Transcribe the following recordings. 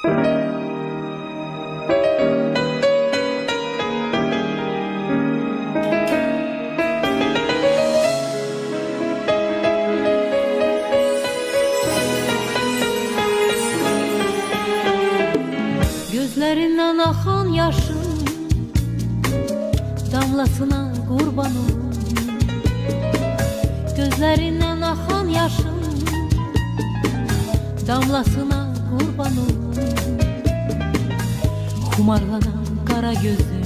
Gözlerinden akan yaşın damlasına kurban olum. Gözlerinden akan yaşın damlasına kurban olum. Kumarlanan kara gözün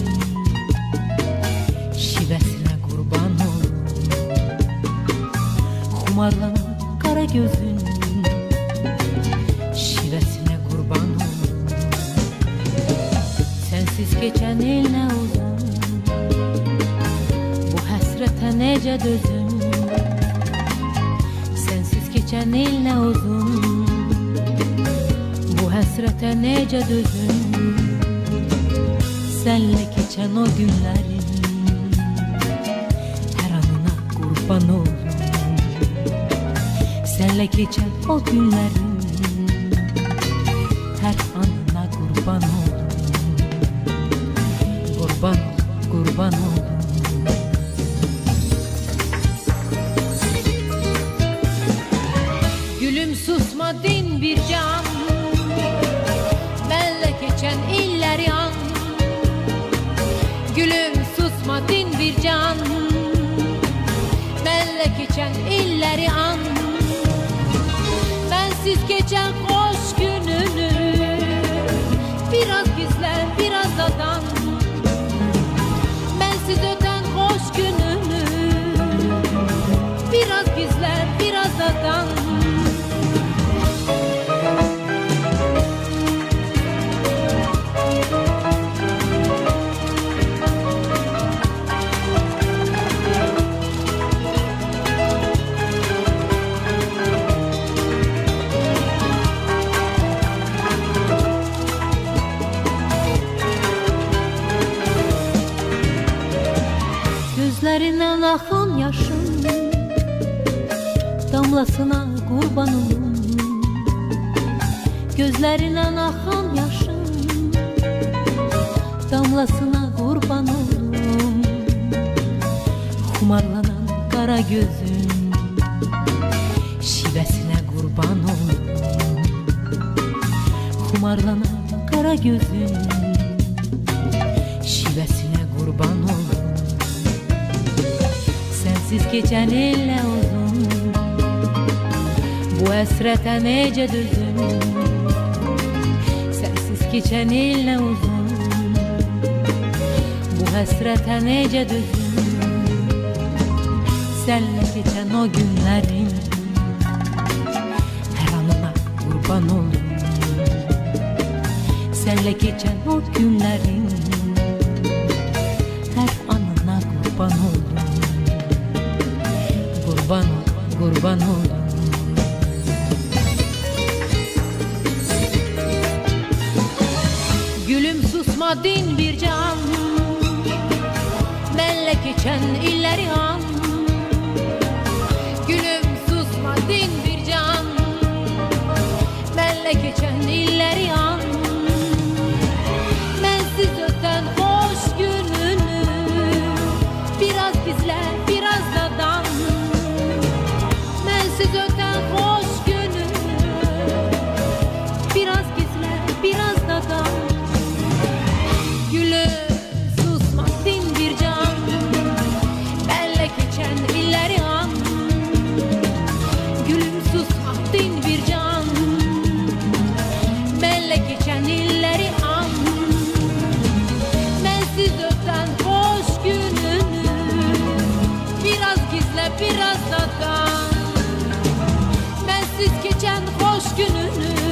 şivesine kurban olum. Kumarlanan kara gözün şivesine kurban olum. Sensiz geçen il ne uzun, bu hasrete nece dözüm. Sensiz geçen il ne uzun, bu hasrete nece dözüm. Senle geçen o günlerin her anına kurban oldum. Senle geçen o günlerin her anına kurban oldum. Kurban ol, kurban ol. Gülüm susma din bir can, benle geçen illeri an. Gülüm susma din bir can, benle geçen illeri an. Bensiz geçen hoş gününü biraz gizle biraz adan. Bensiz öten hoş gününü biraz gizler biraz adan. Gözlerinden akan yaşın damlasına kurban olum. Gözlerinden akan yaşın damlasına kurban olum. Kumarlanan kara gözün şivesine kurban olum. Kumarlanan kara gözün şivesine kurban olum. Sensiz geçen il ne uzun, bu hasrete nece dözüm. Sensiz geçen il ne uzun, bu hasrete nece dözüm. Senle geçen o günlerin her anına kurban oldum. Senle geçen o günlerin her anına kurban oldum. Kurban ol, kurban oldum. Gülüm susma din bir can, benle geçen illeri an. Gülüm susma din bir can, benle geçen illeri an. Bensiz öten hoş gününü biraz gizle biraz da dan. Bensiz öten hoş gününü biraz gizle biraz da dan. Gülüm susma din bir can, benle geçen illeri an. Gülüm susma din bir can, benle geçen illeri an. Bensiz öten hoş gününü biraz gizle biraz da dan. Sensiz geçen hoş gününü